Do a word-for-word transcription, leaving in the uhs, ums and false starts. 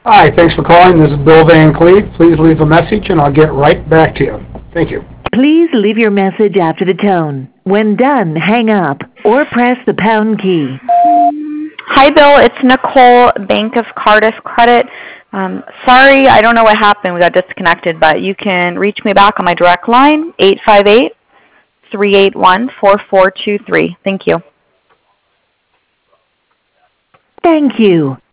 Hi, thanks for calling. This is Bill Van Cleve. Please leave a message and I'll get right back to you. Thank you. Please leave your message after the tone. When done, hang up or press the pound key. Hi, Bill. It's Nicole, Bank of Cardiff Credit. Um, sorry, I don't know what happened. We got disconnected, but you can reach me back on my direct line, eight five eight, three eight one, four four two three. Thank you. Thank you.